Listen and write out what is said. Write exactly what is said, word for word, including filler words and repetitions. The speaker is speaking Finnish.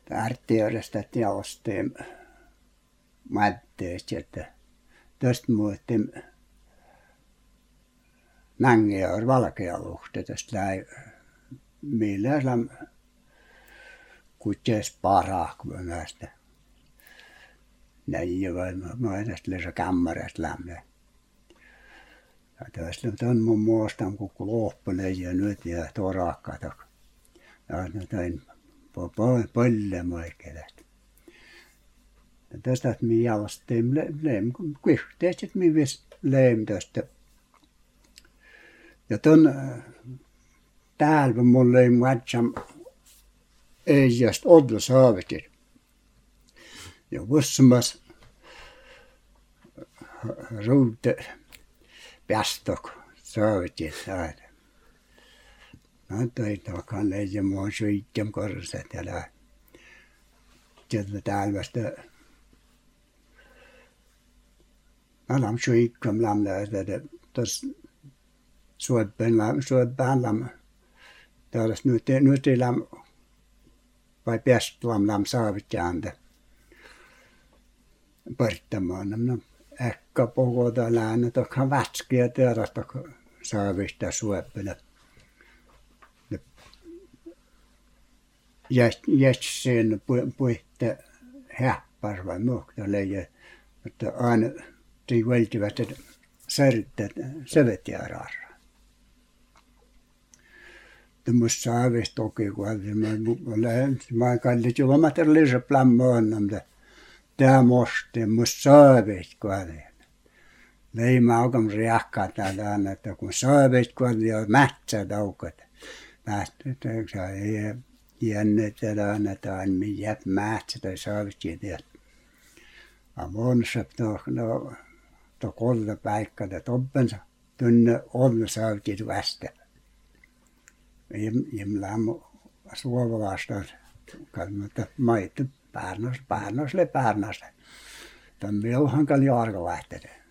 ärttiörestä teosteen mätteistä, että tästä muuten nängejä on valkealuhta tästä läi millä läm kutjes parakun näistä näin vai mä tästä lesa kämmärästä lämmä ja tästä on mun muistan kun loppunen ja nyt ja torakata ja näin paljon moikelet ja tästä mi jalostin leim kuihteet mi vis leim tästä ja ton täällä mulla ei matsam ei just odla saavetin ja vussamas ruute päästok saavetin saada no toi takan leijä mua suittem korset ja lää sieltä täällä vasta mä lam suikkam lam lää tos suopen lam suopen lam täällä nyt nyt lam vai pääst lam lam saavitjanta parttamaan no ehkä pogota lääne tokka vätskiä terästä saavista suopena ja jätsen puitte häppär vai muhta leijä että aina tii vältivät särtät sävetjärarra tuommoista saavista toki kun mä kallit jo materiaalisen plammoon mutta tämä mosti musta saavista kun leima aukam riakkaa täällä että kun saavista kun ja mätsä taukot mätsä ei jännetellä annetaan mikä mätsä tai saavista tiedät a monsa no to kolla paikka da toppensa tunne on saavista vasta Jem lam suovalaista kannattaa maita pärnäs pärnäsle pärnäs. Tämän milloin hankali arko lähteä.